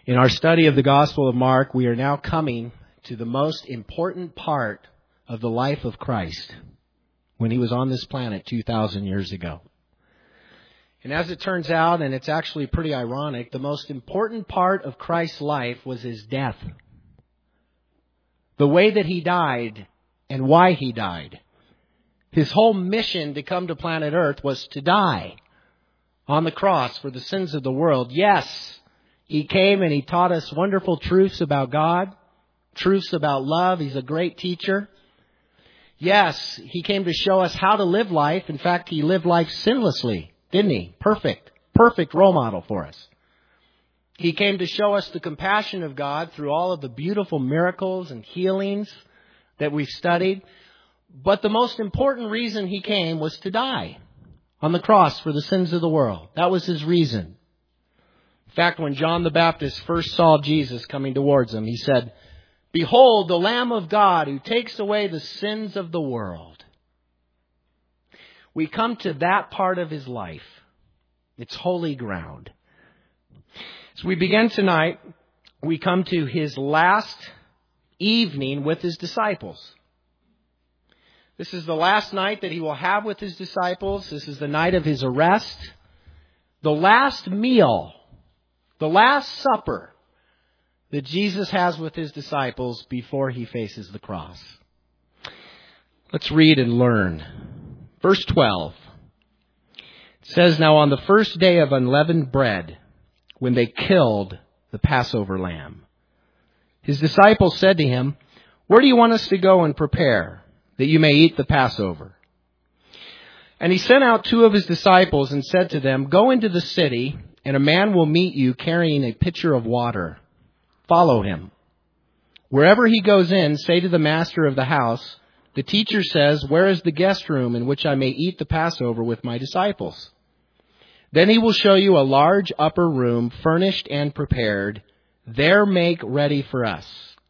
In our study of the Gospel of Mark, we are now coming to the most important part of the life of Christ when he was on this planet 2,000 years ago. And as it turns out, and it's actually pretty ironic, the most important part of Christ's life was his death. The way that he died and why he died. His whole mission to come to planet Earth was to die on the cross for the sins of the world. Yes, he came and he taught us wonderful truths about God, truths about love. He's a great teacher. Yes, he came to show us how to live life. In fact, he lived life sinlessly, didn't he? Perfect role model for us. He came to show us the compassion of God through all of the beautiful miracles and healings that we've studied. But the most important reason he came was to die on the cross for the sins of the world. That was his reason. In fact, when John the Baptist first saw Jesus coming towards him, he said, "Behold, the Lamb of God who takes away the sins of the world." We come to that part of his life. It's holy ground. As we begin tonight, we come to his last evening with his disciples. This is the last night that he will have with his disciples. This is the night of his arrest. The last meal, the last supper that Jesus has with his disciples before he faces the cross. Let's read and learn. Verse 12. It says, "Now on the first day of unleavened bread, when they killed the Passover lamb, his disciples said to him, 'Where do you want us to go and prepare, that you may eat the Passover?' And he sent out two of his disciples and said to them, 'Go into the city, and a man will meet you carrying a pitcher of water. Follow him. Wherever he goes in, say to the master of the house, the teacher says, where is the guest room in which I may eat the Passover with my disciples? Then he will show you a large upper room, furnished and prepared. There make ready for us.'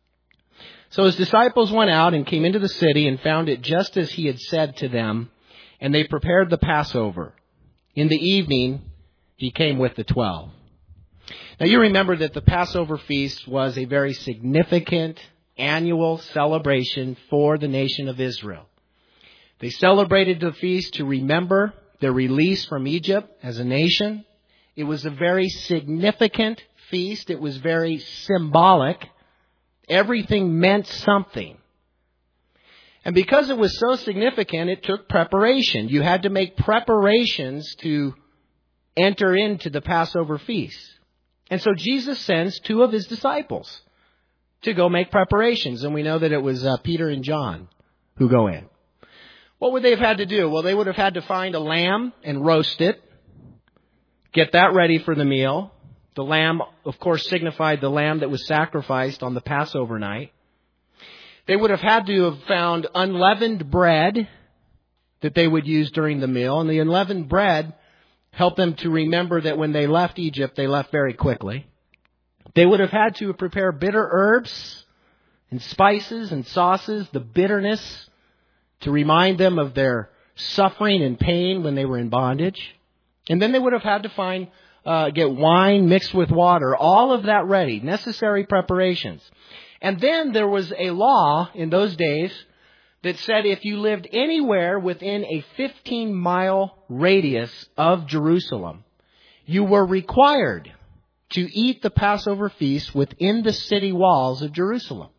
So his disciples went out and came into the city and found it just as he had said to them, and they prepared the Passover. In the evening, he came with the 12. Now you remember that the Passover feast was a very significant annual celebration for the nation of Israel. They celebrated the feast to remember their release from Egypt as a nation. It was a very significant feast. It was very symbolic. Everything meant something. And because it was so significant, it took preparation. You had to make preparations to enter into the Passover feast. And so Jesus sends two of his disciples to go make preparations. And we know that it was Peter and John who go in. What would they have had to do? Well, they would have had to find a lamb and roast it. Get that ready for the meal. The lamb, of course, signified the lamb that was sacrificed on the Passover night. They would have had to have found unleavened bread that they would use during the meal. And the unleavened bread helped them to remember that when they left Egypt, they left very quickly. They would have had to prepare bitter herbs and spices and sauces, the bitterness, to remind them of their suffering and pain when they were in bondage. And then they would have had to get wine mixed with water, all of that ready, necessary preparations. And then there was a law in those days that said if you lived anywhere within a 15-mile radius of Jerusalem, you were required to eat the Passover feast within the city walls of Jerusalem.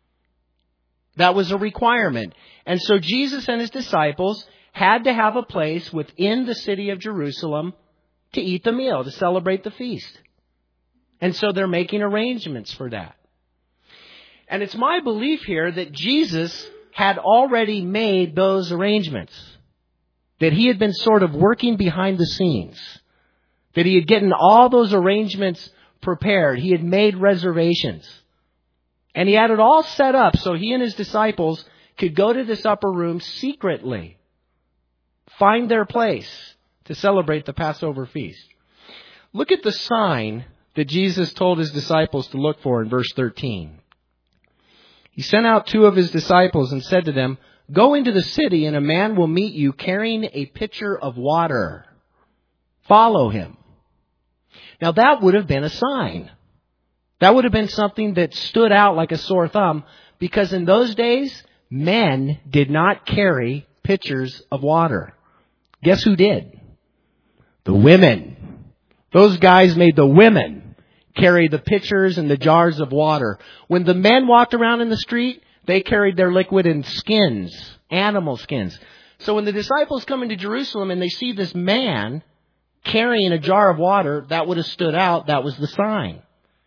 That was a requirement. And so Jesus and his disciples had to have a place within the city of Jerusalem to eat the meal, to celebrate the feast. And so they're making arrangements for that. And it's my belief here that Jesus had already made those arrangements. That he had been sort of working behind the scenes. That he had gotten all those arrangements prepared. He had made reservations. And he had it all set up so he and his disciples could go to this upper room secretly. Find their place to celebrate the Passover feast. Look at the sign that Jesus told his disciples to look for in verse 13. He sent out two of his disciples and said to them, "Go into the city and a man will meet you carrying a pitcher of water. Follow him." Now that would have been a sign. That would have been something that stood out like a sore thumb, because in those days, men did not carry pitchers of water. Guess who did? The women. Those guys made the women carry the pitchers and the jars of water. When the men walked around in the street, they carried their liquid in skins, animal skins. So when the disciples come into Jerusalem and they see this man carrying a jar of water, that would have stood out. That was the sign.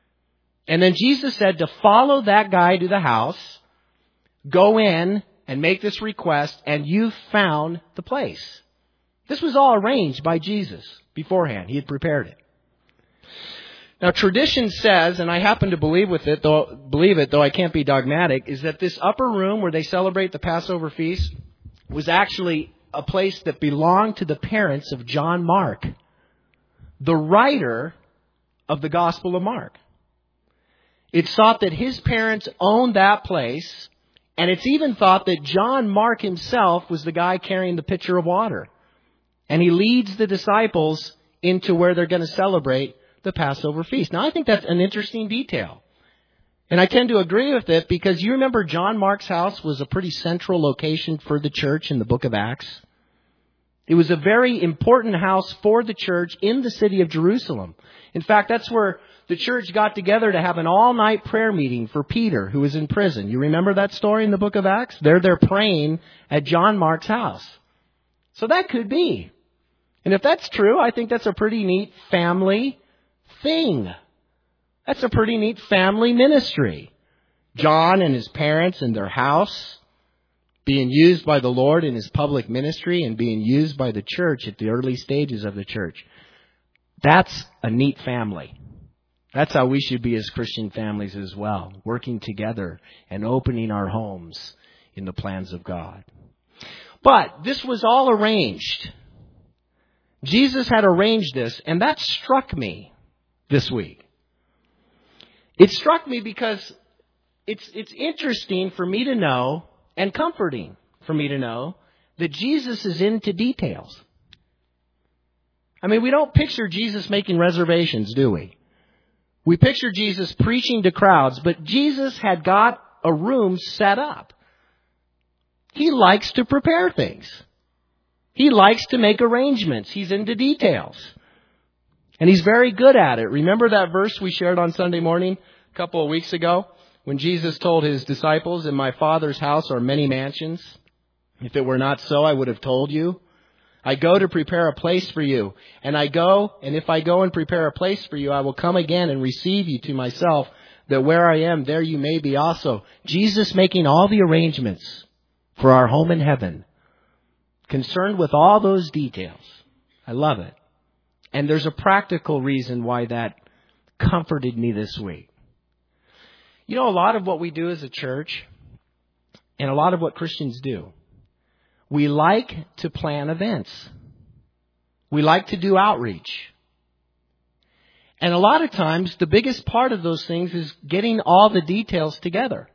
And then Jesus said to follow that guy to the house, go in and make this request, and you've found the place. This was all arranged by Jesus beforehand. He had prepared it. Now, tradition says, and I happen to believe it, though I can't be dogmatic, is that this upper room where they celebrate the Passover feast was actually a place that belonged to the parents of John Mark, the writer of the Gospel of Mark. It's thought that his parents owned that place, and it's even thought that John Mark himself was the guy carrying the pitcher of water. And he leads the disciples into where they're going to celebrate the Passover feast. Now, I think that's an interesting detail. And I tend to agree with it because you remember John Mark's house was a pretty central location for the church in the book of Acts. It was a very important house for the church in the city of Jerusalem. In fact, that's where the church got together to have an all-night prayer meeting for Peter, who was in prison. You remember that story in the book of Acts? They're praying at John Mark's house. So that could be. And if that's true, I think that's a pretty neat family thing. That's a pretty neat family ministry. John and his parents and their house being used by the Lord in his public ministry and being used by the church at the early stages of the church. That's a neat family. That's how we should be as Christian families as well, working together and opening our homes in the plans of God. But this was all arranged. Jesus had arranged this, and that struck me this week. It struck me because it's interesting for me to know, and comforting for me to know, that Jesus is into details. I mean, we don't picture Jesus making reservations, do we? We picture Jesus preaching to crowds, but Jesus had got a room set up. He likes to prepare things. He likes to make arrangements. He's into details. And he's very good at it. Remember that verse we shared on Sunday morning a couple of weeks ago when Jesus told his disciples, "In my Father's house are many mansions. If it were not so, I would have told you. I go to prepare a place for you. And if I go and prepare a place for you, I will come again and receive you to myself, that where I am, there you may be also." Jesus making all the arrangements for our home in heaven, concerned with all those details. I love it. And there's a practical reason why that comforted me this week. You know, a lot of what we do as a church, and a lot of what Christians do, we like to plan events. We like to do outreach. And a lot of times, the biggest part of those things is getting all the details together.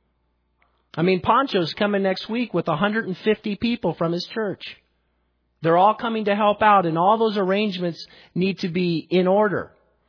I mean, Pancho's coming next week with 150 people from his church. They're all coming to help out, and all those arrangements need to be in order.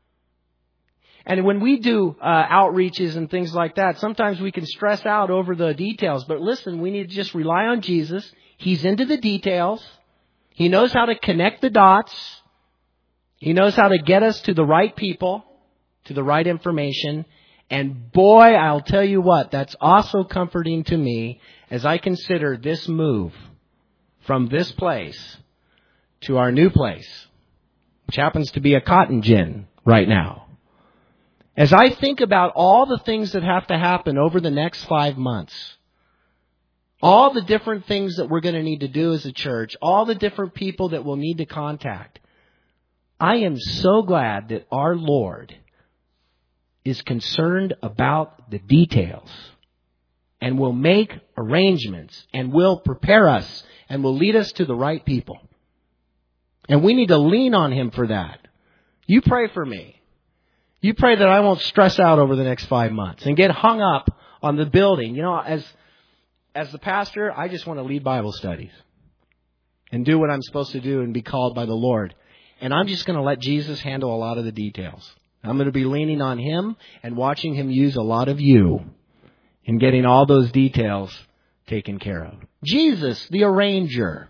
And when we do outreaches and things like that, sometimes we can stress out over the details. But listen, we need to just rely on Jesus. He's into the details. He knows how to connect the dots. He knows how to get us to the right people, to the right information. And boy, I'll tell you what, that's also comforting to me as I consider this move from this place to our new place, which happens to be a cotton gin right now. As I think about all the things that have to happen over the next 5 months, all the different things that we're going to need to do as a church, all the different people that we'll need to contact, I am so glad that our Lord is concerned about the details and will make arrangements and will prepare us and will lead us to the right people. And we need to lean on Him for that. You pray for me. You pray that I won't stress out over the next 5 months and get hung up on the building. You know, as the pastor, I just want to lead Bible studies and do what I'm supposed to do and be called by the Lord. And I'm just going to let Jesus handle a lot of the details. I'm going to be leaning on Him and watching Him use a lot of you in getting all those details taken care of. Jesus, the arranger.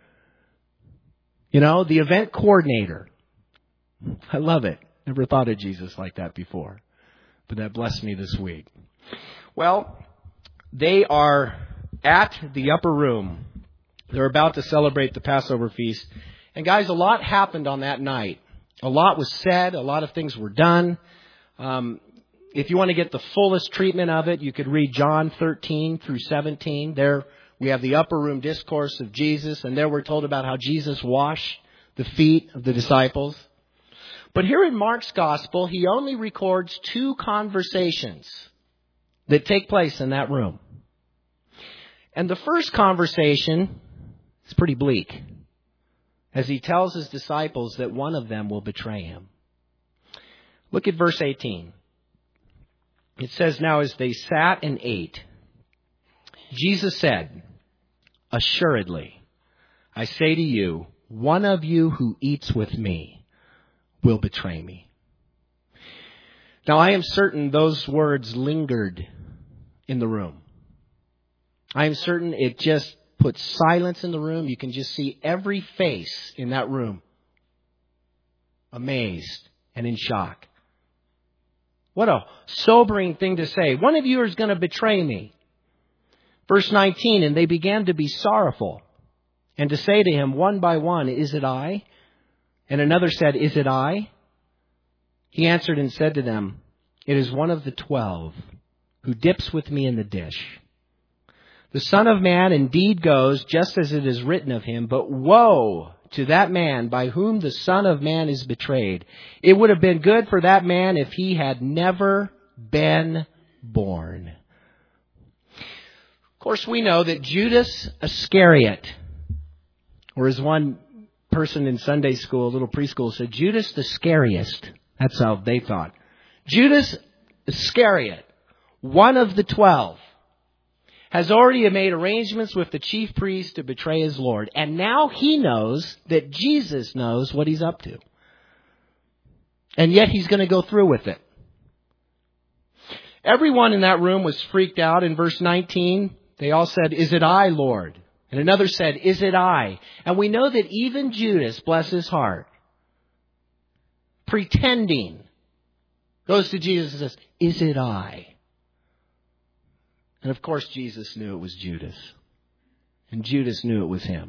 The event coordinator. I love it. Never thought of Jesus like that before. But that blessed me this week. Well, they are at the upper room. They're about to celebrate the Passover feast. And guys, a lot happened on that night. A lot was said. A lot of things were done. If you want to get the fullest treatment of it, you could read John 13 through 17. There we have the upper room discourse of Jesus. And there we're told about how Jesus washed the feet of the disciples. But here in Mark's gospel, he only records 2 conversations that take place in that room. And the first conversation is pretty bleak, as he tells his disciples that one of them will betray him. Look at verse 18. It says, "Now as they sat and ate, Jesus said, 'Assuredly, I say to you, one of you who eats with me will betray me.'" Now I am certain those words lingered in the room. I am certain it just put silence in the room. You can just see every face in that room amazed and in shock. What a sobering thing to say. One of you is going to betray me. Verse 19, "And they began to be sorrowful and to say to him one by one, 'Is it I?' And another said, 'Is it I?' He answered and said to them, 'It is one of the 12 who dips with me in the dish. The Son of Man indeed goes just as it is written of him, but woe to that man by whom the Son of Man is betrayed. It would have been good for that man if he had never been born.'" Of course, we know that Judas Iscariot, or as one person in Sunday school, little preschool, said, Judas the scariest. That's how they thought. Judas Iscariot, one of the 12, has already made arrangements with the chief priest to betray his Lord. And now he knows that Jesus knows what he's up to. And yet he's going to go through with it. Everyone in that room was freaked out. In verse 19, they all said, "Is it I, Lord?" And another said, "Is it I?" And we know that even Judas, bless his heart, pretending, goes to Jesus and says, "Is it I?" And of course, Jesus knew it was Judas. And Judas knew it was him.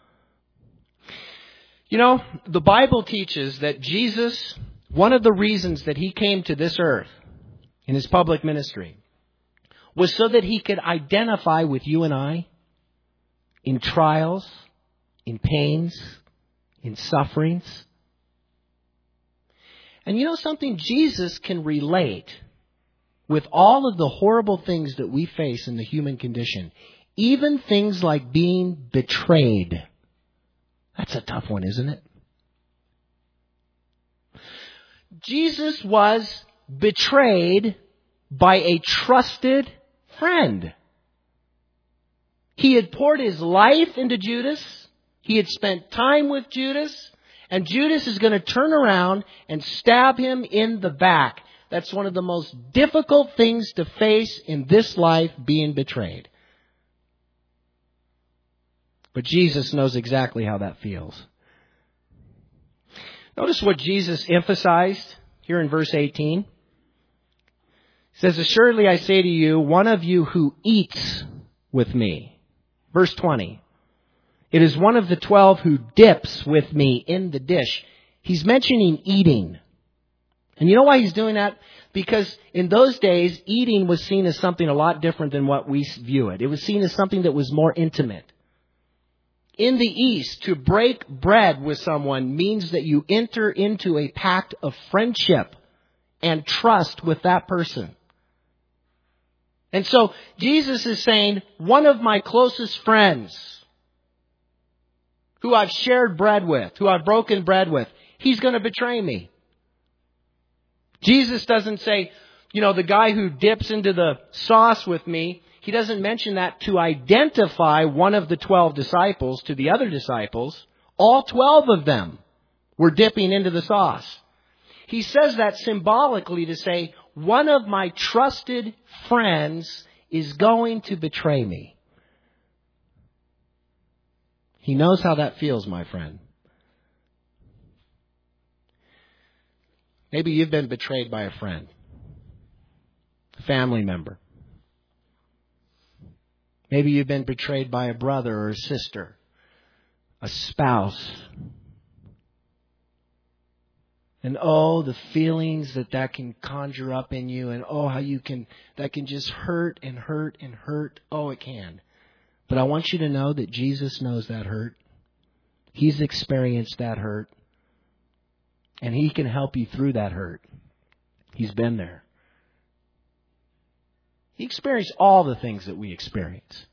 The Bible teaches that Jesus, one of the reasons that he came to this earth in his public ministry, was so that he could identify with you and I in trials, in pains, in sufferings. And you know something? Jesus can relate with all of the horrible things that we face in the human condition. Even things like being betrayed. That's a tough one, isn't it? Jesus was betrayed by a trusted friend. He had poured his life into Judas. He had spent time with Judas. And Judas is going to turn around and stab him in the back. That's one of the most difficult things to face in this life, being betrayed. But Jesus knows exactly how that feels. Notice what Jesus emphasized here in verse 18. He says, "Assuredly I say to you, one of you who eats with me." Verse 20. "It is one of the 12 who dips with me in the dish." He's mentioning eating. And you know why he's doing that? Because in those days, eating was seen as something a lot different than what we view it. It was seen as something that was more intimate. In the East, to break bread with someone means that you enter into a pact of friendship and trust with that person. And so Jesus is saying, one of my closest friends who I've shared bread with, who I've broken bread with, he's going to betray me. Jesus doesn't say, the guy who dips into the sauce with me, he doesn't mention that to identify one of the 12 disciples to the other disciples. All 12 of them were dipping into the sauce. He says that symbolically to say, one of my trusted friends is going to betray me. He knows how that feels, my friend. Maybe you've been betrayed by a friend, a family member. Maybe you've been betrayed by a brother or a sister, a spouse. And oh, the feelings that can conjure up in you, and oh, how that can just hurt and hurt and hurt. Oh, it can. But I want you to know that Jesus knows that hurt. He's experienced that hurt. And He can help you through that hurt. He's been there. He experienced all the things that we experience.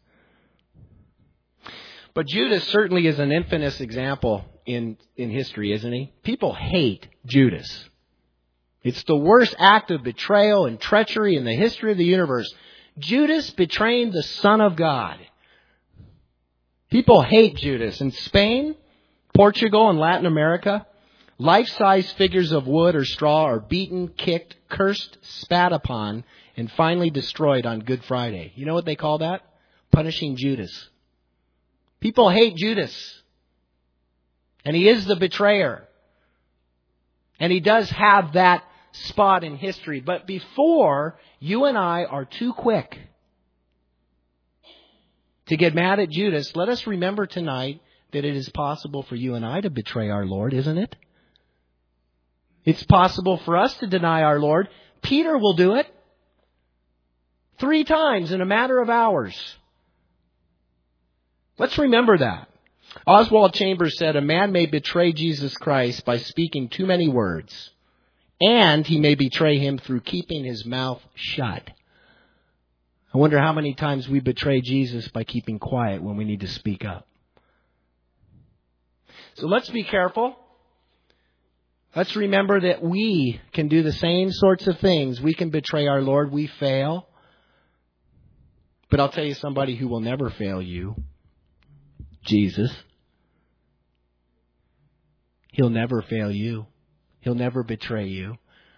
But Judas certainly is an infamous example in history, isn't he? People hate Judas. It's the worst act of betrayal and treachery in the history of the universe. Judas betraying the Son of God. People hate Judas. In Spain, Portugal, and Latin America, life-size figures of wood or straw are beaten, kicked, cursed, spat upon, and finally destroyed on Good Friday. You know what they call that? Punishing Judas. People hate Judas. And he is the betrayer. And he does have that spot in history. But before you and I are too quick to get mad at Judas, let us remember tonight that it is possible for you and I to betray our Lord, isn't it? It's possible for us to deny our Lord. Peter will do it 3 times in a matter of hours. Let's remember that. Oswald Chambers said, a man may betray Jesus Christ by speaking too many words, and he may betray Him through keeping his mouth shut. I wonder how many times we betray Jesus by keeping quiet when we need to speak up. So let's be careful. Let's remember that we can do the same sorts of things. We can betray our Lord. We fail. But I'll tell you somebody who will never fail you. Jesus. He'll never fail you. He'll never betray you.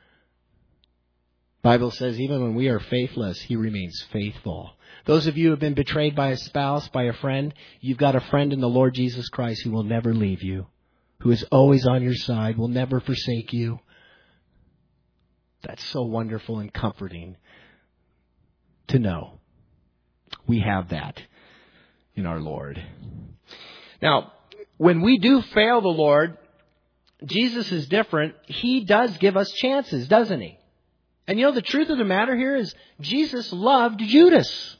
The Bible says even when we are faithless, He remains faithful. Those of you who have been betrayed by a spouse, by a friend, you've got a friend in the Lord Jesus Christ who will never leave you, who is always on your side, will never forsake you. That's so wonderful and comforting to know. We have that in our Lord. Now, when we do fail the Lord, Jesus is different. He does give us chances, doesn't He? And you know, the truth of the matter here is Jesus loved Judas.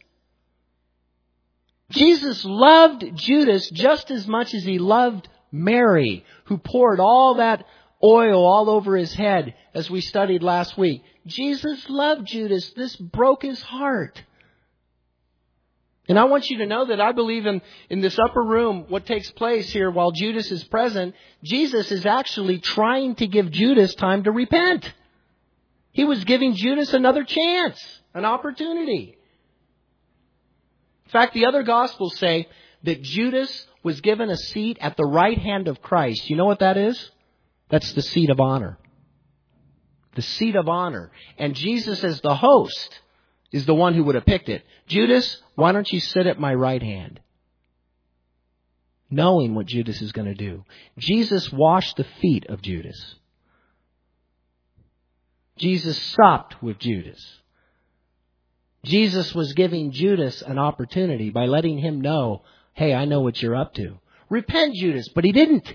Jesus loved Judas just as much as He loved Mary, who poured all that oil all over His head, as we studied last week. Jesus loved Judas. This broke His heart. And I want you to know that I believe in this upper room, what takes place here while Judas is present, Jesus is actually trying to give Judas time to repent. He was giving Judas another chance, an opportunity. In fact, the other Gospels say that Judas was given a seat at the right hand of Christ. You know what that is? That's the seat of honor. The seat of honor. And Jesus, as the host, is the one who would have picked it. Judas, why don't you sit at my right hand? Knowing what Judas is going to do. Jesus washed the feet of Judas. Jesus supped with Judas. Jesus was giving Judas an opportunity by letting him know, hey, I know what you're up to. Repent, Judas. But he didn't.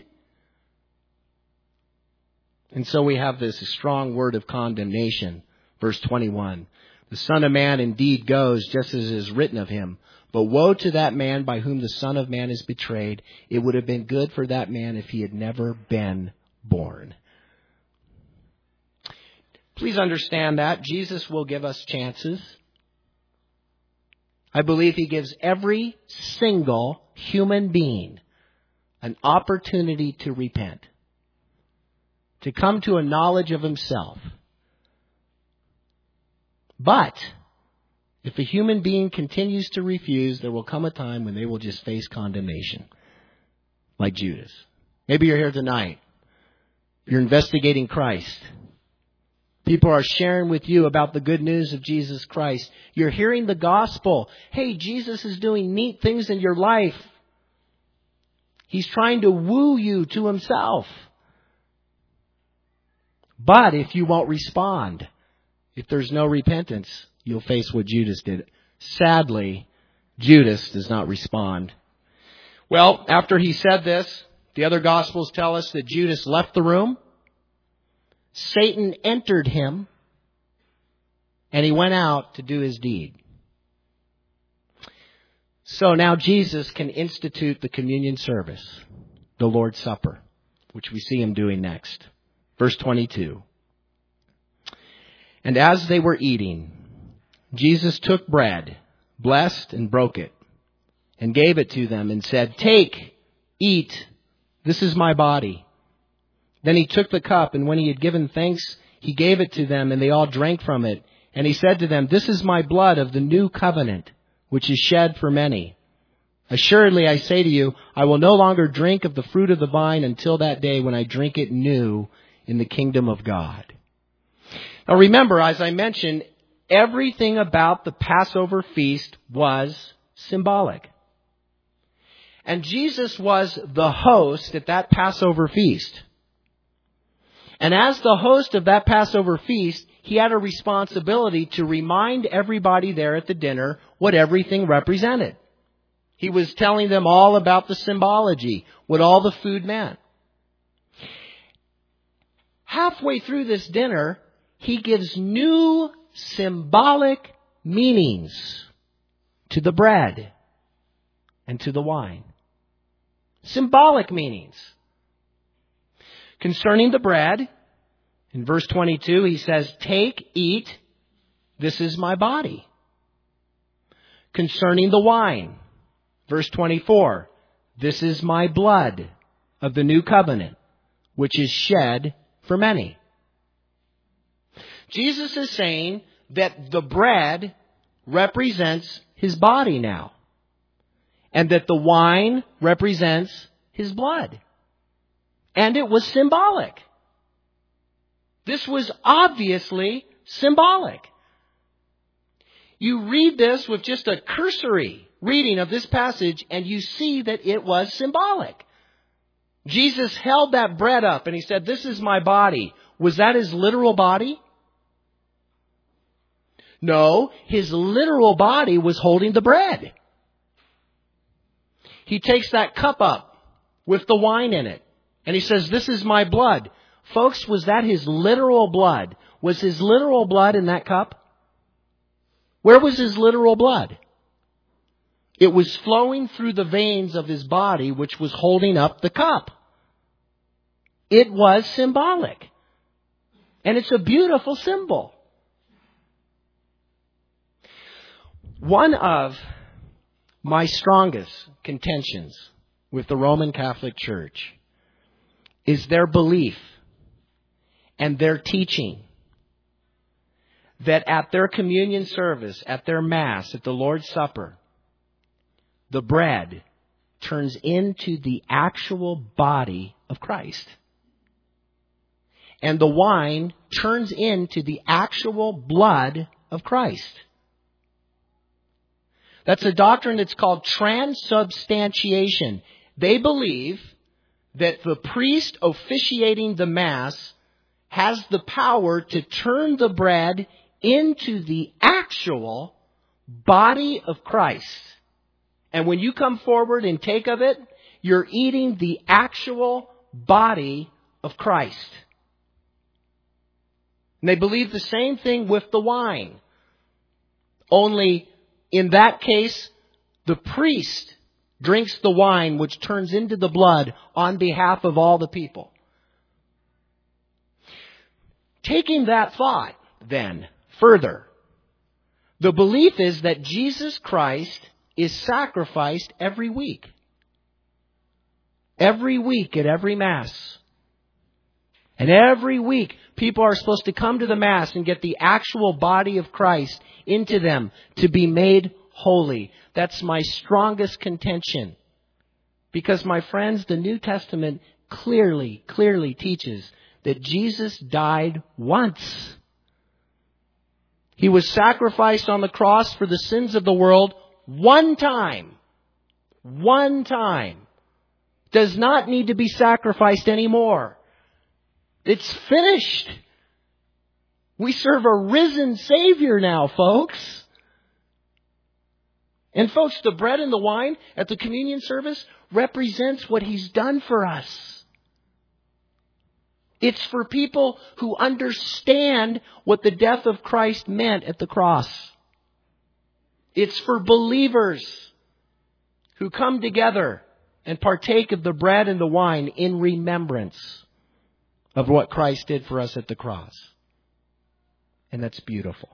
And so we have this strong word of condemnation. Verse 21. The Son of Man indeed goes just as is written of Him. But woe to that man by whom the Son of Man is betrayed. It would have been good for that man if he had never been born. Please understand that. Jesus will give us chances. I believe He gives every single human being an opportunity to repent, to come to a knowledge of Himself. But if a human being continues to refuse, there will come a time when they will just face condemnation, like Judas. Maybe you're here tonight. You're investigating Christ. People are sharing with you about the good news of Jesus Christ. You're hearing the gospel. Hey, Jesus is doing neat things in your life. He's trying to woo you to himself. But if you won't respond, if there's no repentance, you'll face what Judas did. Sadly, Judas does not respond. Well, after he said this, the other Gospels tell us that Judas left the room. Satan entered him, and he went out to do his deed. So now Jesus can institute the communion service, the Lord's Supper, which we see him doing next. Verse 22. And as they were eating, Jesus took bread, blessed and broke it, and gave it to them and said, "Take, eat, this is my body." Then he took the cup, and when he had given thanks, he gave it to them, and they all drank from it. And he said to them, "This is my blood of the new covenant, which is shed for many. Assuredly, I say to you, I will no longer drink of the fruit of the vine until that day when I drink it new in the kingdom of God." Now remember, as I mentioned, everything about the Passover feast was symbolic. And Jesus was the host at that Passover feast. And as the host of that Passover feast, he had a responsibility to remind everybody there at the dinner what everything represented. He was telling them all about the symbology, what all the food meant. Halfway through this dinner, he gives new symbolic meanings to the bread and to the wine. Symbolic meanings. Concerning the bread, in verse 22, he says, "Take, eat, this is my body." Concerning the wine, verse 24, "This is my blood of the new covenant, which is shed for many." Jesus is saying that the bread represents his body now, and that the wine represents his blood. And it was symbolic. This was obviously symbolic. You read this with just a cursory reading of this passage, and you see that it was symbolic. Jesus held that bread up and he said, "This is my body." Was that his literal body? No, his literal body was holding the bread. He takes that cup up with the wine in it, and he says, "This is my blood." Folks, was that his literal blood? Was his literal blood in that cup? Where was his literal blood? It was flowing through the veins of his body, which was holding up the cup. It was symbolic. And it's a beautiful symbol. One of my strongest contentions with the Roman Catholic Church is their belief and their teaching that at their communion service, at their Mass, at the Lord's Supper, the bread turns into the actual body of Christ. And the wine turns into the actual blood of Christ. That's a doctrine that's called transubstantiation. They believe that the priest officiating the Mass has the power to turn the bread into the actual body of Christ. And when you come forward and take of it, you're eating the actual body of Christ. And they believe the same thing with the wine. Only in that case, the priest drinks the wine which turns into the blood on behalf of all the people. Taking that thought, then, further, the belief is that Jesus Christ is sacrificed every week. Every week at every Mass. And every week, people are supposed to come to the Mass and get the actual body of Christ into them to be made holy. That's my strongest contention. Because, my friends, the New Testament clearly teaches that Jesus died once He was sacrificed on the cross for the sins of the world one time. One time. Does not need to be sacrificed anymore. It's finished. We serve a risen Savior now, folks. And folks, the bread and the wine at the communion service represents what He's done for us. It's for people who understand what the death of Christ meant at the cross. It's for believers who come together and partake of the bread and the wine in remembrance of what Christ did for us at the cross. And that's beautiful.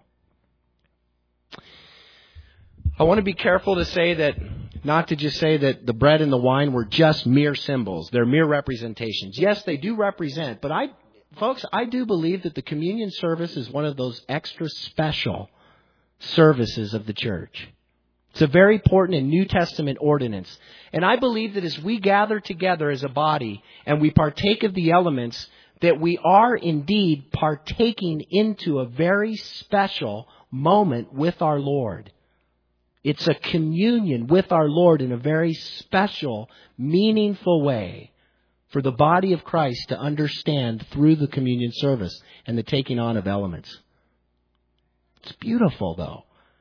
I want to be careful to say that, not to just say that the bread and the wine were just mere symbols. They're mere representations. Yes, they do represent, but I do believe that the communion service is one of those extra special services of the church. It's a very important and New Testament ordinance. And I believe that as we gather together as a body and we partake of the elements, that we are indeed partaking into a very special moment with our Lord. It's a communion with our Lord in a very special, meaningful way for the body of Christ to understand through the communion service and the taking on of elements. It's beautiful, though.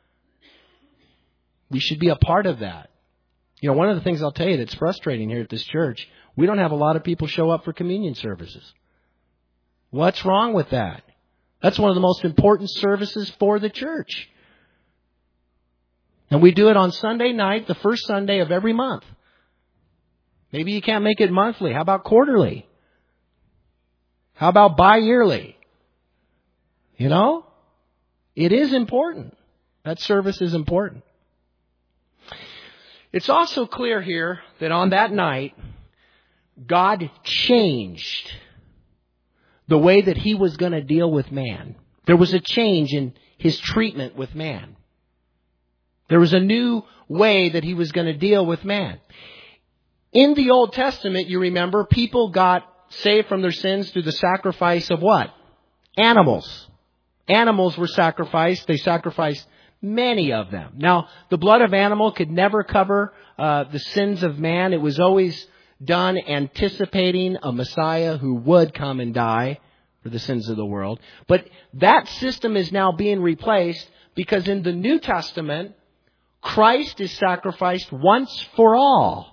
We should be a part of that. You know, one of the things I'll tell you that's frustrating here at this church, we don't have a lot of people show up for communion services. What's wrong with that? That's one of the most important services for the church. And we do it on Sunday night, the first Sunday of every month. Maybe you can't make it monthly. How about quarterly? How about bi-yearly? You know, it is important. That service is important. It's also clear here that on that night, God changed the way that He was going to deal with man. There was a change in His treatment with man. There was a new way that He was going to deal with man. In the Old Testament, you remember, people got saved from their sins through the sacrifice of what? Animals. Animals were sacrificed. They sacrificed many of them. Now, the blood of animal could never cover the sins of man. It was always done anticipating a Messiah who would come and die for the sins of the world. But that system is now being replaced because in the New Testament, Christ is sacrificed once for all.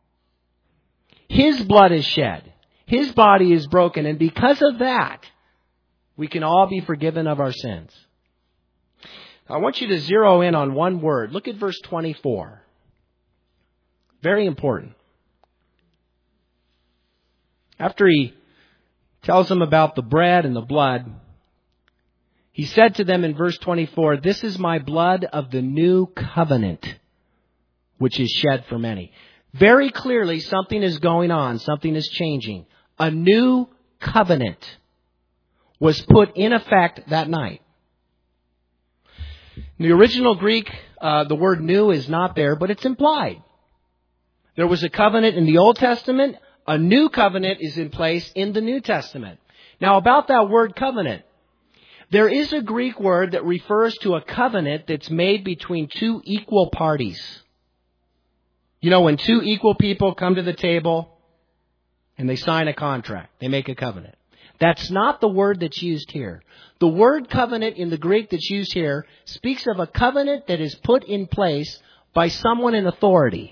His blood is shed. His body is broken. And because of that, we can all be forgiven of our sins. I want you to zero in on one word. Look at verse 24. Very important. After He tells them about the bread and the blood, He said to them in verse 24, "This is my blood of the new covenant, which is shed for many." Very clearly, something is going on. Something is changing. A new covenant was put in effect that night. In the original Greek, the word new is not there, but it's implied. There was a covenant in the Old Testament. A new covenant is in place in the New Testament. Now, about that word covenant, there is a Greek word that refers to a covenant that's made between two equal parties. You know, when two equal people come to the table and they sign a contract, they make a covenant. That's not the word that's used here. The word covenant in the Greek that's used here speaks of a covenant that is put in place by someone in authority.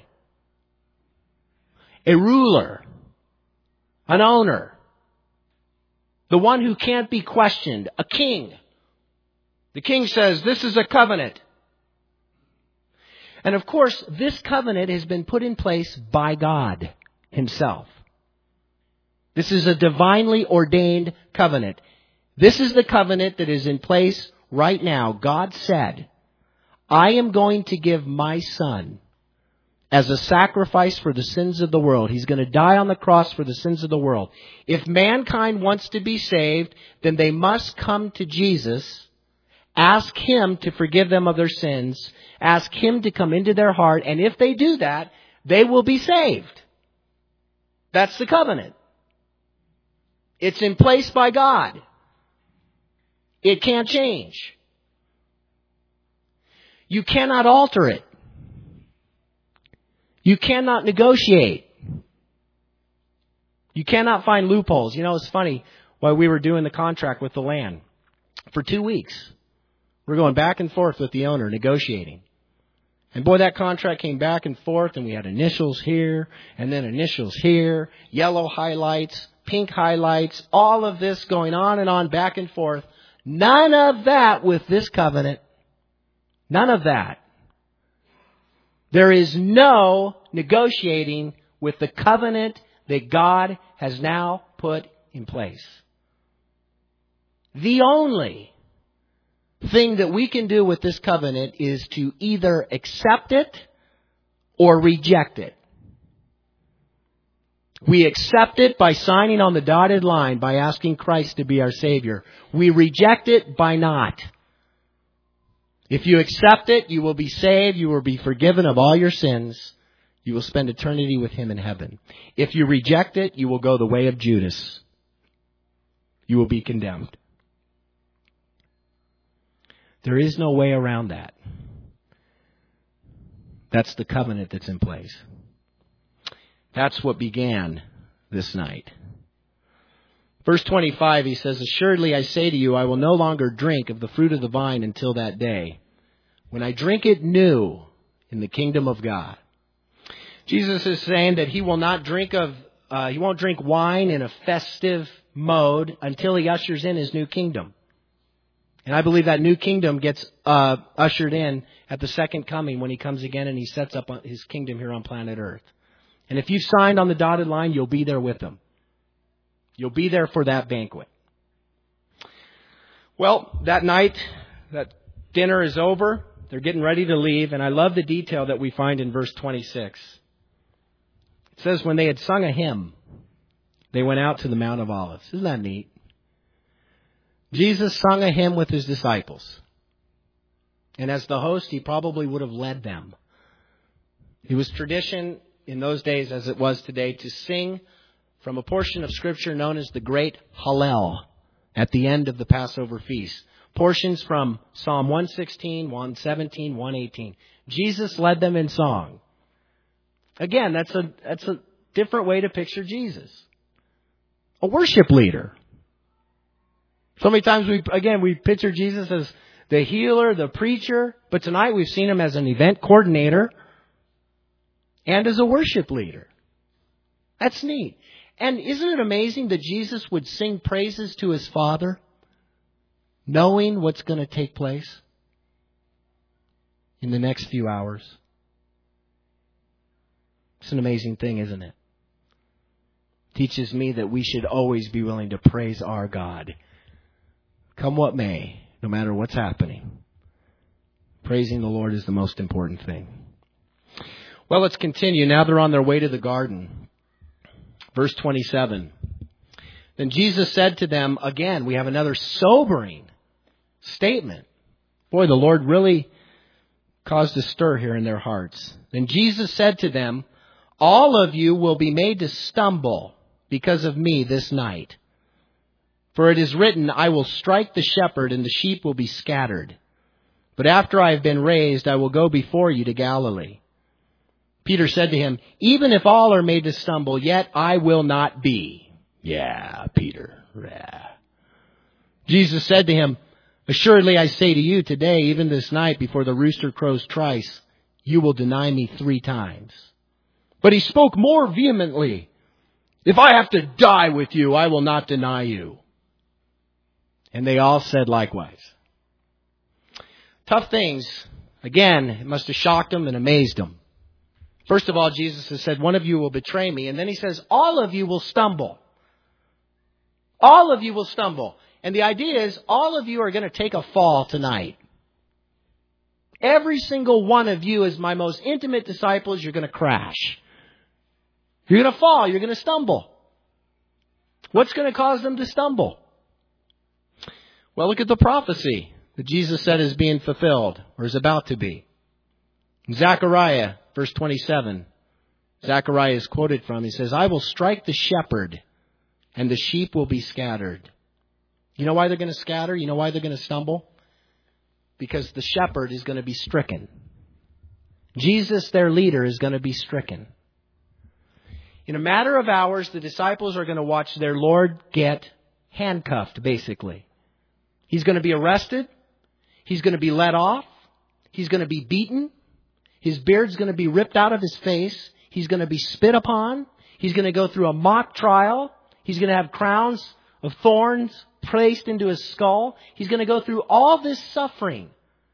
A ruler. An owner. The one who can't be questioned. A king. The king says, "This is a covenant." And of course, this covenant has been put in place by God Himself. This is a divinely ordained covenant. This is the covenant that is in place right now. God said, "I am going to give my Son as a sacrifice for the sins of the world." He's going to die on the cross for the sins of the world. If mankind wants to be saved, then they must come to Jesus, ask Him to forgive them of their sins, ask Him to come into their heart, and if they do that, they will be saved. That's the covenant. It's in place by God. It can't change. You cannot alter it. You cannot negotiate. You cannot find loopholes. You know, it's funny, while we were doing the contract with the land, for 2 weeks, we're going back and forth with the owner, negotiating. And boy, that contract came back and forth, and we had initials here, and then initials here, yellow highlights, pink highlights, all of this going on and on, back and forth. None of that with this covenant. None of that. There is no negotiating with the covenant that God has now put in place. The only thing that we can do with this covenant is to either accept it or reject it. We accept it by signing on the dotted line, by asking Christ to be our Savior. We reject it by not. If you accept it, you will be saved. You will be forgiven of all your sins. You will spend eternity with Him in heaven. If you reject it, you will go the way of Judas. You will be condemned. There is no way around that. That's the covenant that's in place. That's what began this night. Verse 25, he says, "Assuredly I say to you, I will no longer drink of the fruit of the vine until that day, when I drink it new in the kingdom of God." Jesus is saying that he will not drink he won't drink wine in a festive mode until he ushers in his new kingdom. And I believe that new kingdom gets ushered in at the second coming, when he comes again and he sets up his kingdom here on planet Earth. And if you've signed on the dotted line, you'll be there with him. You'll be there for that banquet. Well, that night, that dinner is over. They're getting ready to leave. And I love the detail that we find in verse 26. It says, when they had sung a hymn, they went out to the Mount of Olives. Isn't that neat? Jesus sung a hymn with his disciples. And as the host, he probably would have led them. It was tradition in those days, as it was today, to sing from a portion of Scripture known as the Great Hallel at the end of the Passover feast. Portions from Psalm 116, 117, 118. Jesus led them in song. Again, that's a different way to picture Jesus. A worship leader. So many times we picture Jesus as the healer, the preacher, but tonight we've seen him as an event coordinator and as a worship leader. That's neat. And isn't it amazing that Jesus would sing praises to his Father, knowing what's going to take place in the next few hours? It's an amazing thing, isn't it? Teaches me that we should always be willing to praise our God. Come what may, no matter what's happening. Praising the Lord is the most important thing. Well, let's continue. Now they're on their way to the garden. Verse 27. Then Jesus said to them, again, we have another sobering statement. Boy, the Lord really caused a stir here in their hearts. Then Jesus said to them, all of you will be made to stumble because of me this night. For it is written, I will strike the shepherd and the sheep will be scattered. But after I have been raised, I will go before you to Galilee. Peter said to him, even if all are made to stumble, yet I will not be. Yeah, Peter. Yeah. Jesus said to him, assuredly I say to you today, even this night before the rooster crows thrice, you will deny me 3 times. But he spoke more vehemently. If I have to die with you, I will not deny you. And they all said likewise. Tough things. Again, it must have shocked them and amazed them. First of all, Jesus has said, one of you will betray me. And then he says, all of you will stumble. All of you will stumble. And the idea is, all of you are going to take a fall tonight. Every single one of you, as my most intimate disciples, you're going to crash. You're going to fall. You're going to stumble. What's going to cause them to stumble? Well, look at the prophecy that Jesus said is being fulfilled, or is about to be. In Zechariah, verse 27, Zechariah is quoted from. He says, I will strike the shepherd, and the sheep will be scattered. You know why they're going to scatter? You know why they're going to stumble? because the shepherd is going to be stricken. Jesus, their leader, is going to be stricken. In a matter of hours, the disciples are going to watch their Lord get handcuffed, basically. He's going to be arrested. He's going to be let off. He's going to be beaten. His beard's going to be ripped out of his face. He's going to be spit upon. He's going to go through a mock trial. He's going to have crowns of thorns placed into his skull. He's going to go through all this suffering.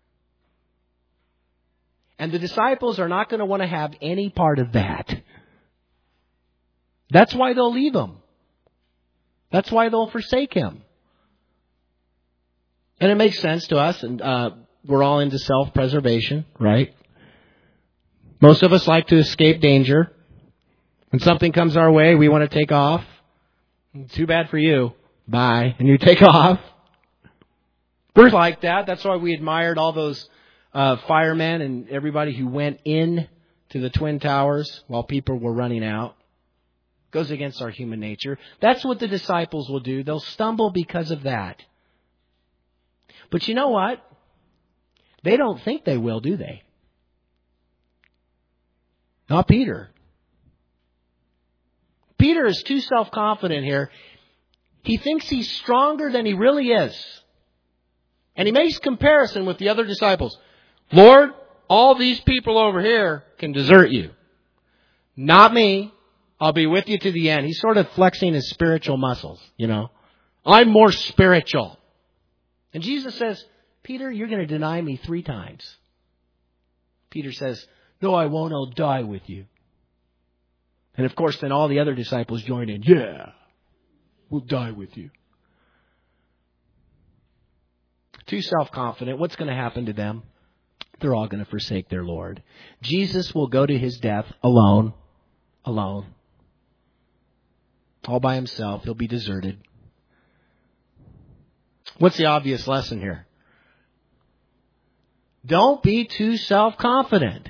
And the disciples are not going to want to have any part of that. That's why they'll leave him. That's why they'll forsake him. And it makes sense to us, and we're all into self-preservation, right? Most of us like to escape danger. When something comes our way, we want to take off. Too bad for you. Bye. And you take off. We're like that. That's why we admired all those firemen and everybody who went in to the Twin Towers while people were running out. Goes against our human nature. That's what the disciples will do. They'll stumble because of that. But you know what? They don't think they will, do they? Not Peter. Peter is too self-confident here. He thinks he's stronger than he really is. And he makes comparison with the other disciples. Lord, all these people over here can desert you. Not me. I'll be with you to the end. He's sort of flexing his spiritual muscles, you know. I'm more spiritual. And Jesus says, Peter, you're going to deny me 3 times. Peter says, no, I won't. I'll die with you. And of course, then all the other disciples join in. Yeah, we'll die with you. Too self-confident. What's going to happen to them? They're all going to forsake their Lord. Jesus will go to his death alone. Alone. All by himself. He'll be deserted. What's the obvious lesson here? Don't be too self-confident.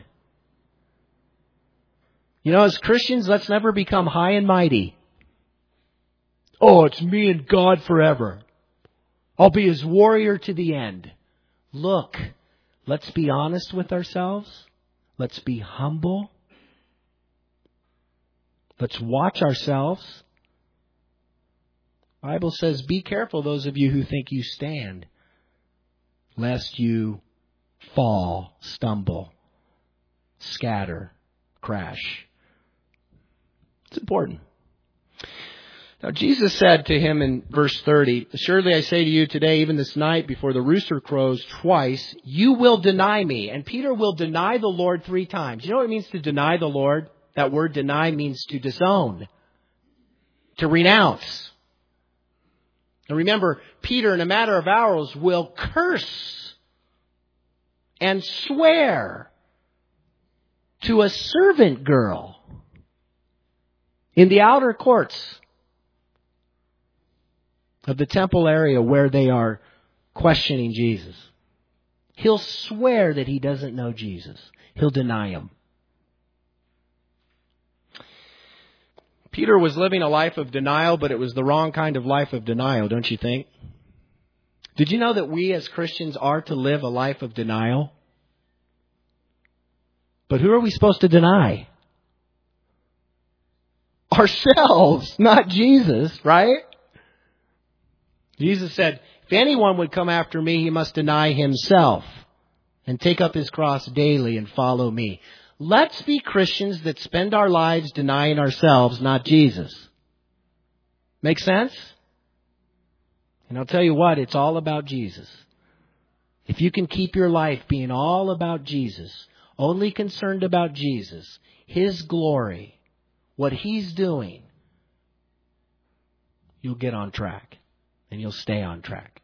You know, as Christians, let's never become high and mighty. Oh, it's me and God forever. I'll be his warrior to the end. Look, let's be honest with ourselves. Let's be humble. Let's watch ourselves. The Bible says, be careful, those of you who think you stand, lest you fall, stumble, scatter, crash. It's important. Now, Jesus said to him in verse 30, surely I say to you today, even this night, before the rooster crows twice, you will deny me. And Peter will deny the Lord 3 times. You know what it means to deny the Lord? That word deny means to disown, to renounce. And remember, Peter, in a matter of hours, will curse and swear to a servant girl in the outer courts of the temple area where they are questioning Jesus. He'll swear that he doesn't know Jesus. He'll deny him. Peter was living a life of denial, but it was the wrong kind of life of denial, don't you think? Did you know that we as Christians are to live a life of denial? But who are we supposed to deny? Ourselves, not Jesus, right? Jesus said, if anyone would come after me, he must deny himself and take up his cross daily and follow me. Let's be Christians that spend our lives denying ourselves, not Jesus. Make sense? And I'll tell you what, it's all about Jesus. If you can keep your life being all about Jesus, only concerned about Jesus, his glory, what he's doing, you'll get on track and you'll stay on track.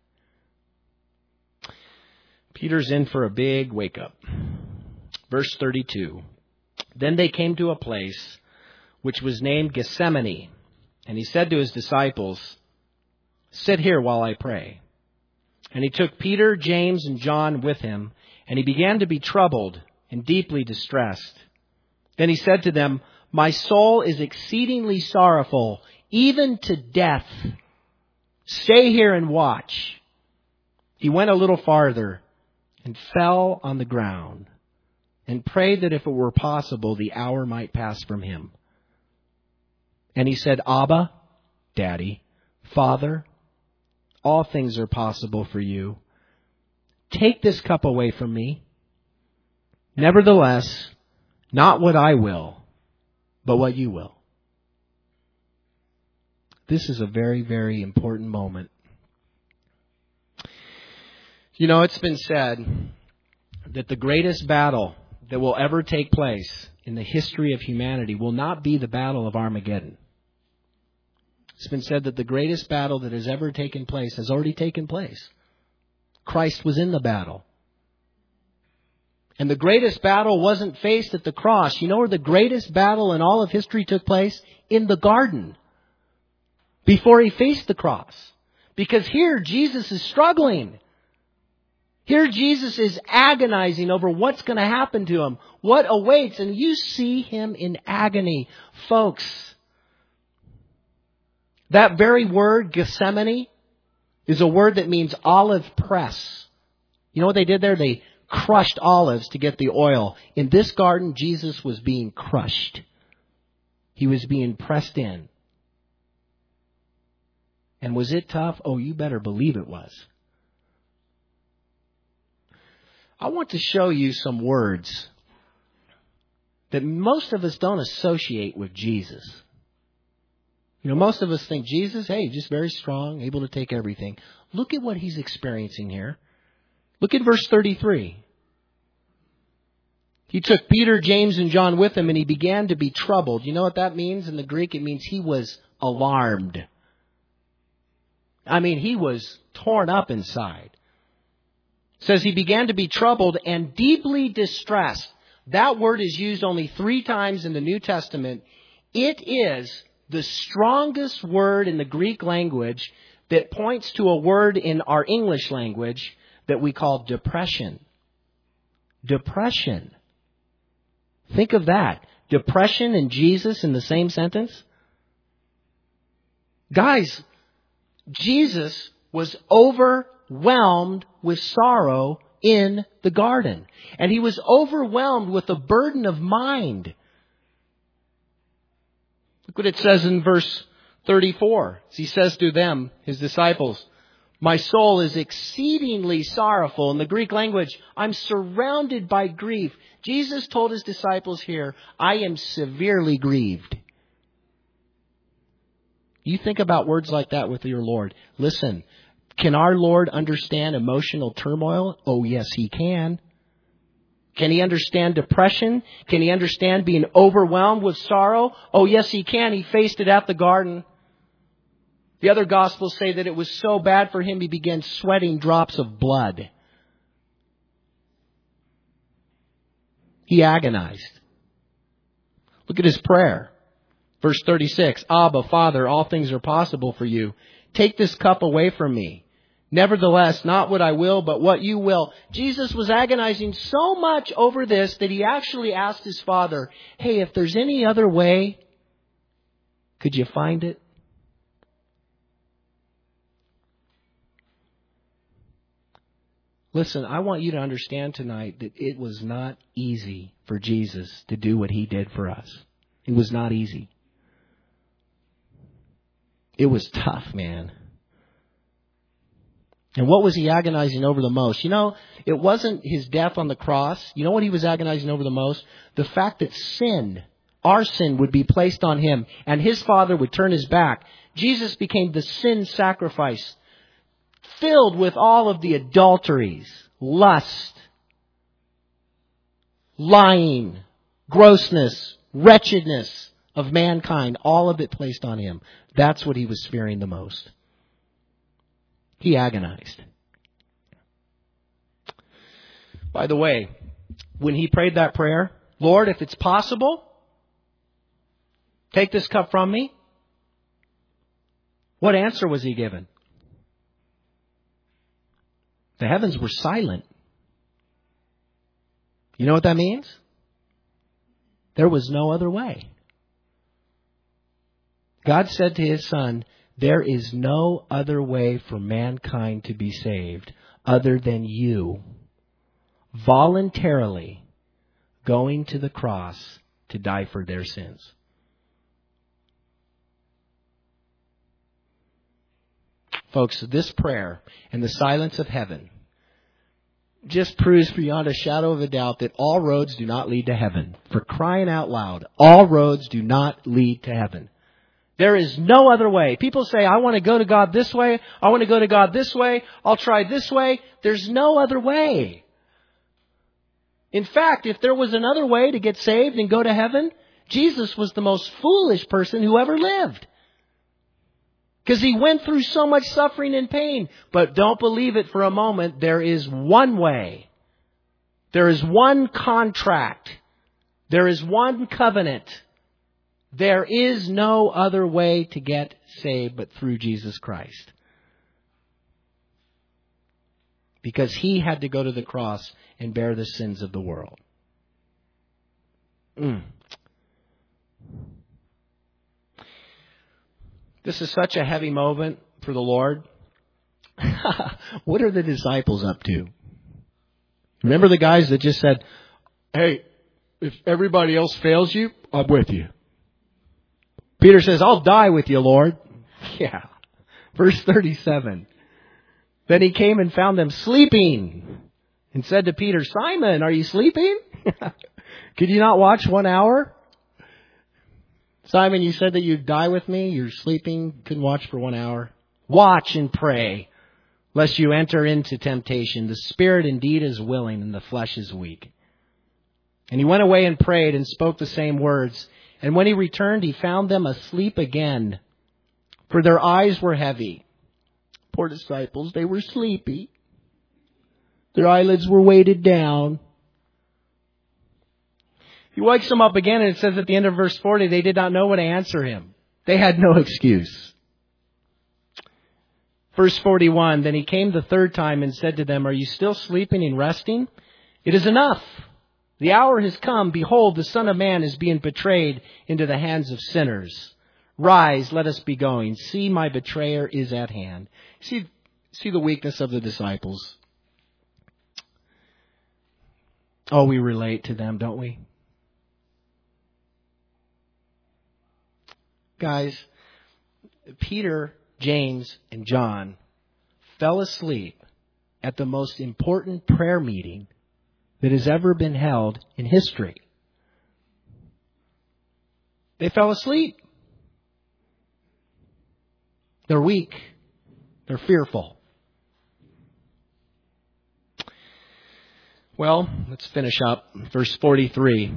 Peter's in for a big wake-up. Verse 32. Then they came to a place which was named Gethsemane, and he said to his disciples, sit here while I pray. And he took Peter, James, and John with him, and he began to be troubled and deeply distressed. Then he said to them, my soul is exceedingly sorrowful, even to death. Stay here and watch. He went a little farther and fell on the ground and prayed that if it were possible, the hour might pass from him. And he said, Abba, Daddy, Father, all things are possible for you. Take this cup away from me. Nevertheless, not what I will, but what you will. This is a very, very important moment. You know, it's been said that the greatest battle that will ever take place in the history of humanity will not be the battle of Armageddon. It's been said that the greatest battle that has ever taken place has already taken place. Christ was in the battle. And the greatest battle wasn't faced at the cross. You know where the greatest battle in all of history took place? In the garden. Before he faced the cross. Because here Jesus is struggling. Here Jesus is agonizing over what's going to happen to him. What awaits. And you see him in agony. Folks, that very word, Gethsemane, is a word that means olive press. You know what they did there? They crushed olives to get the oil. In this garden, Jesus was being crushed. He was being pressed in. And was it tough? Oh, you better believe it was. I want to show you some words that most of us don't associate with Jesus. You know, most of us think Jesus, hey, just very strong, able to take everything. Look at what he's experiencing here. Look at verse 33. He took Peter, James, and John with him, and he began to be troubled. You know what that means in the Greek? It means he was alarmed. I mean, he was torn up inside. It says he began to be troubled and deeply distressed. That word is used only 3 times in the New Testament. It is the strongest word in the Greek language that points to a word in our English language that we call depression. Depression. Think of that. Depression and Jesus in the same sentence. Guys, Jesus was overwhelmed with sorrow in the garden. And he was overwhelmed with a burden of mind. Look what it says in verse 34. He says to them, his disciples, my soul is exceedingly sorrowful. In the Greek language, I'm surrounded by grief. Jesus told his disciples here, I am severely grieved. You think about words like that with your Lord. Listen, can our Lord understand emotional turmoil? Oh, yes, he can. Can he understand depression? Can he understand being overwhelmed with sorrow? Oh, yes, he can. He faced it at the garden. The other Gospels say that it was so bad for him, he began sweating drops of blood. He agonized. Look at his prayer. Verse 36, Abba, Father, all things are possible for you. Take this cup away from me. Nevertheless, not what I will, but what you will. Jesus was agonizing so much over this that he actually asked his Father, hey, if there's any other way, could you find it? Listen, I want you to understand tonight that it was not easy for Jesus to do what he did for us. It was not easy. It was tough, man. And what was he agonizing over the most? You know, it wasn't his death on the cross. You know what he was agonizing over the most? The fact that sin, our sin, would be placed on him and his Father would turn his back. Jesus became the sin sacrifice, filled with all of the adulteries, lust, lying, grossness, wretchedness of mankind, all of it placed on him. That's what he was fearing the most. He agonized. By the way, when he prayed that prayer, Lord, if it's possible, take this cup from me. What answer was he given? The heavens were silent. You know what that means? There was no other way. God said to his Son, there is no other way for mankind to be saved other than you. voluntarily going to the cross to die for their sins. Folks, this prayer and the silence of heaven just proves beyond a shadow of a doubt that all roads do not lead to heaven. For crying out loud, all roads do not lead to heaven. There is no other way. People say, I want to go to God this way. I want to go to God this way. I'll try this way. There's no other way. In fact, if there was another way to get saved and go to heaven, Jesus was the most foolish person who ever lived. Because he went through so much suffering and pain. But don't believe it for a moment. There is one way. There is one contract. There is one covenant. There is no other way to get saved but through Jesus Christ. Because he had to go to the cross and bear the sins of the world. This is such a heavy moment for the Lord. What are the disciples up to? Remember the guys that just said, hey, if everybody else fails you, I'm with you. Peter says, I'll die with you, Lord. Yeah. Verse 37. Then he came and found them sleeping and said to Peter, Simon, are you sleeping? Could you not watch 1 hour? Simon, you said that you'd die with me. You're sleeping. Couldn't watch for 1 hour. Watch and pray, lest you enter into temptation. The spirit indeed is willing, and the flesh is weak. And he went away and prayed and spoke the same words. And when he returned, he found them asleep again, for their eyes were heavy. Poor disciples, they were sleepy. Their eyelids were weighted down. He wakes them up again, and it says at the end of verse 40, they did not know what to answer him. They had no excuse. Verse 41, then he came the third time and said to them, are you still sleeping and resting? It is enough. The hour has come. Behold, the Son of Man is being betrayed into the hands of sinners. Rise, let us be going. See, my betrayer is at hand. See the weakness of the disciples. Oh, we relate to them, don't we? Guys, Peter, James, and John fell asleep at the most important prayer meeting that has ever been held in history. They fell asleep. They're weak. They're fearful. Well, let's finish up. Verse 43.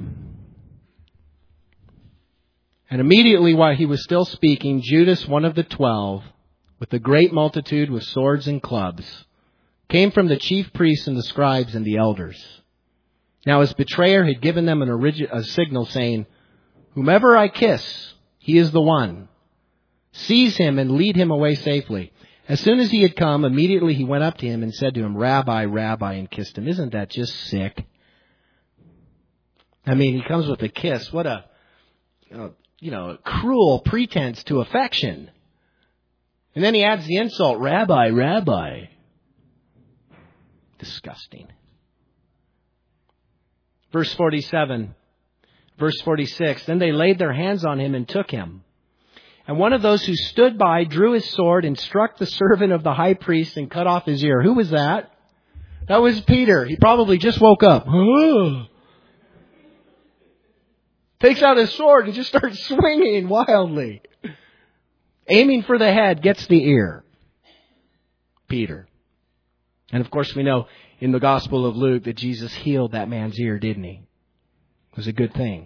And immediately while he was still speaking, Judas, one of the 12, with a great multitude with swords and clubs, came from the chief priests and the scribes and the elders. Now his betrayer had given them a signal saying, whomever I kiss, he is the one. Seize him and lead him away safely. As soon as he had come, immediately he went up to him and said to him, Rabbi, Rabbi, and kissed him. Isn't that just sick? I mean, he comes with a kiss. What a cruel pretense to affection. And then he adds the insult, Rabbi, Rabbi. Disgusting. Verse 47, verse 46, then they laid their hands on him and took him. And one of those who stood by drew his sword and struck the servant of the high priest and cut off his ear. Who was that? That was Peter. He probably just woke up. Takes out his sword and just starts swinging wildly. Aiming for the head, gets the ear. Peter. And of course we know in the Gospel of Luke that Jesus healed that man's ear, didn't he? It was a good thing.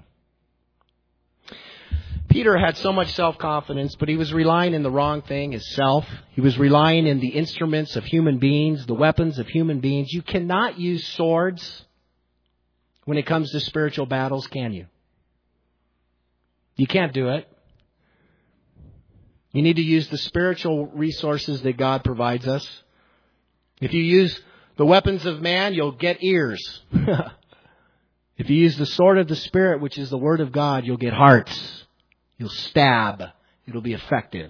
Peter had so much self-confidence, but he was relying in the wrong thing, his self. He was relying in the instruments of human beings, the weapons of human beings. You cannot use swords when it comes to spiritual battles, can you? You can't do it. You need to use the spiritual resources that God provides us. If you use the weapons of man, you'll get ears. If you use the sword of the Spirit, which is the Word of God, you'll get hearts. You'll stab. It'll be effective.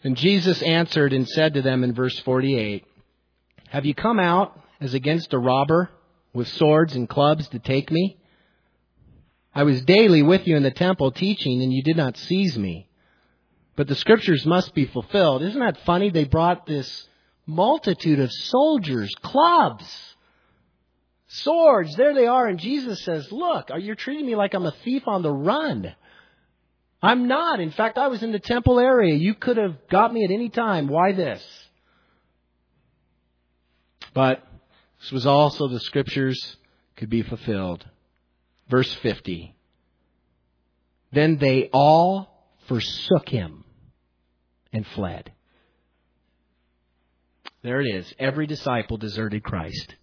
And Jesus answered and said to them in verse 48, "Have you come out as against a robber with swords and clubs to take me? I was daily with you in the temple teaching, and you did not seize me. But the Scriptures must be fulfilled." Isn't that funny? They brought this multitude of soldiers, clubs, swords. There they are. And Jesus says, "Look, you're treating me like I'm a thief on the run. I'm not. In fact, I was in the temple area. You could have got me at any time. Why this?" But this was also the Scriptures could be fulfilled. Verse 50. Then they all forsook him and fled. There it is. Every disciple deserted Christ.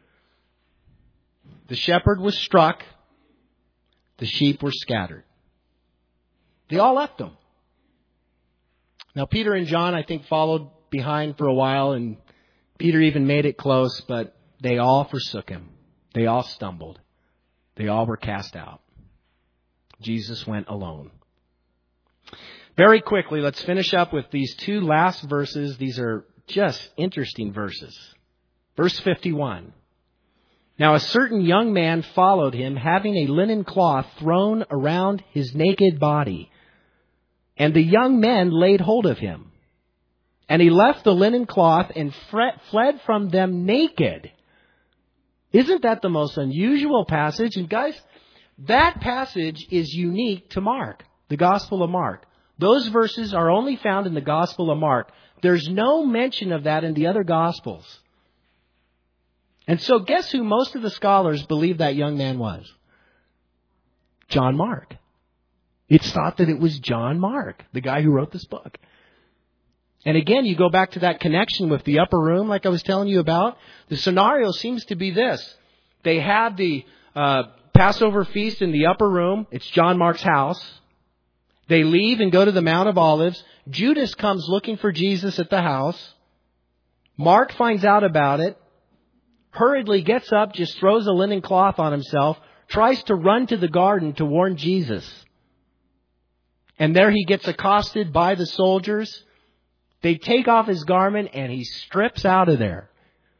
The shepherd was struck. The sheep were scattered. They all left him. Now, Peter and John, I think, followed behind for a while, and Peter even made it close, but they all forsook him. They all stumbled. They all were cast out. Jesus went alone. Very quickly, let's finish up with these two last verses. These are just interesting verses. Verse 51. Now a certain young man followed him, having a linen cloth thrown around his naked body. And the young men laid hold of him. And he left the linen cloth and fled from them naked. Isn't that the most unusual passage? And guys, that passage is unique to Mark, the Gospel of Mark. Those verses are only found in the Gospel of Mark. There's no mention of that in the other Gospels. And so guess who most of the scholars believe that young man was? John Mark. It's thought that it was John Mark, the guy who wrote this book. And again, you go back to that connection with the upper room, like I was telling you about. The scenario seems to be this. They had the Passover feast in the upper room. It's John Mark's house. They leave and go to the Mount of Olives. Judas comes looking for Jesus at the house. Mark finds out about it. Hurriedly gets up, just throws a linen cloth on himself, tries to run to the garden to warn Jesus. And there he gets accosted by the soldiers. They take off his garment and he strips out of there.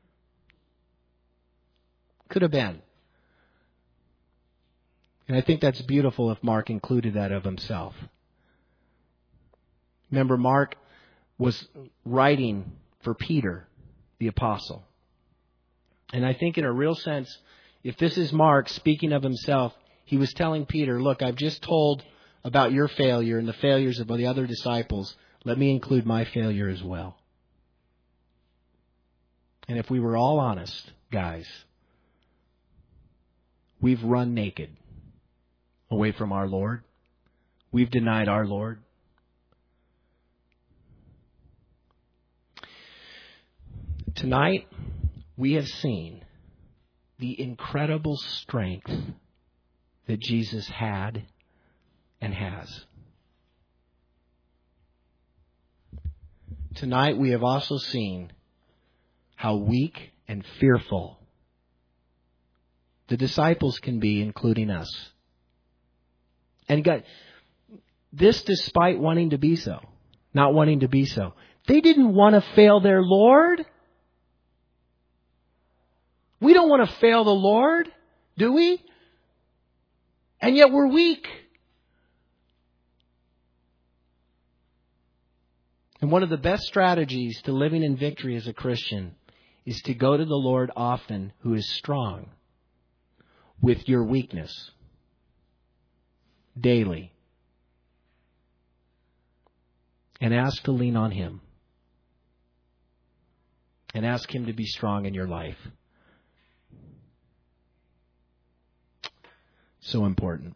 Could have been. And I think that's beautiful if Mark included that of himself. Remember, Mark was writing for Peter, the apostle. And I think in a real sense, if this is Mark speaking of himself, he was telling Peter, look, I've just told about your failure and the failures of the other disciples. Let me include my failure as well. And if we were all honest, guys, we've run naked away from our Lord. We've denied our Lord. Tonight, we have seen the incredible strength that Jesus had and has. Tonight, we have also seen how weak and fearful the disciples can be, including us. And God, this despite wanting to be so, not wanting to be so. They didn't want to fail their Lord. We don't want to fail the Lord, do we? And yet we're weak. And one of the best strategies to living in victory as a Christian is to go to the Lord often, who is strong, with your weakness, daily. And ask to lean on Him. And ask Him to be strong in your life. So important.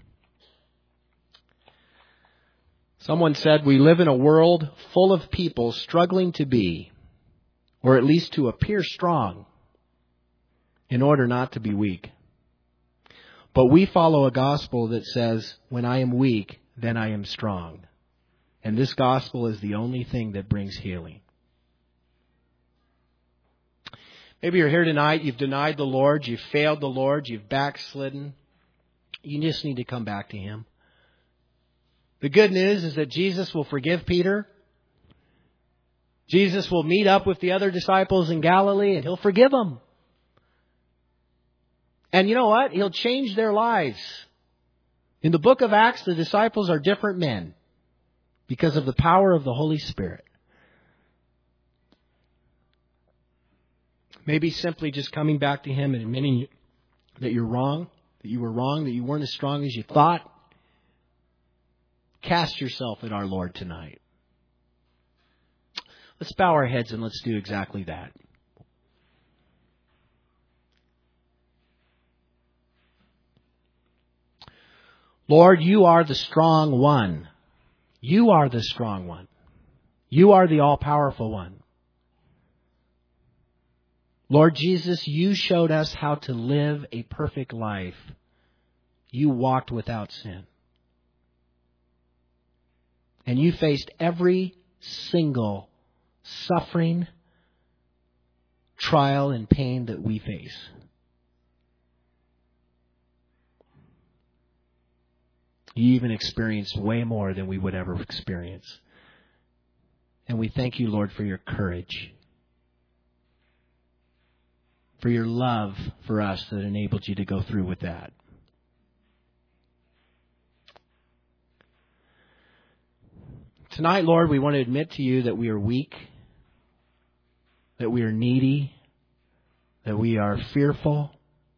Someone said, we live in a world full of people struggling to be, or at least to appear strong, in order not to be weak. But we follow a gospel that says, when I am weak, then I am strong. And this gospel is the only thing that brings healing. Maybe you're here tonight, you've denied the Lord, you've failed the Lord, you've backslidden. You just need to come back to Him. The good news is that Jesus will forgive Peter. Jesus will meet up with the other disciples in Galilee and He'll forgive them. And you know what? He'll change their lives. In the book of Acts, the disciples are different men because of the power of the Holy Spirit. Maybe simply just coming back to Him and admitting that you're wrong, that you were wrong, that you weren't as strong as you thought. Cast yourself at our Lord tonight. Let's bow our heads and let's do exactly that. Lord, you are the strong one. You are the strong one. You are the all-powerful one. Lord Jesus, you showed us how to live a perfect life. You walked without sin. And you faced every single suffering, trial, and pain that we face. You even experienced way more than we would ever experience. And we thank you, Lord, for your courage, for your love for us that enabled you to go through with that. Tonight, Lord, we want to admit to you that we are weak, that we are needy, that we are fearful.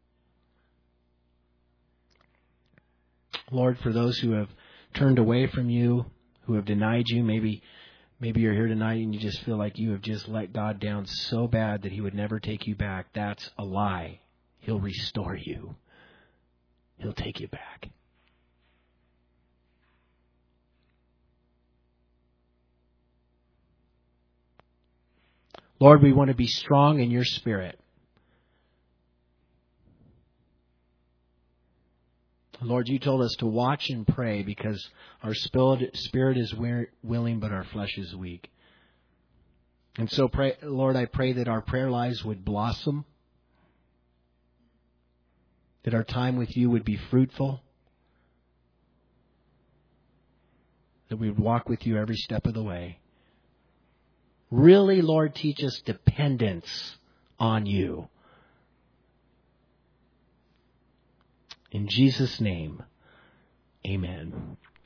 Lord, for those who have turned away from you, who have denied you, maybe you're here tonight and you just feel like you have just let God down so bad that He would never take you back. That's a lie. He'll restore you. He'll take you back. Lord, we want to be strong in your Spirit. Lord, you told us to watch and pray because our spirit is willing, but our flesh is weak. And so, Lord, I pray that our prayer lives would blossom, that our time with you would be fruitful, that we would walk with you every step of the way. Really, Lord, teach us dependence on you. In Jesus' name, amen.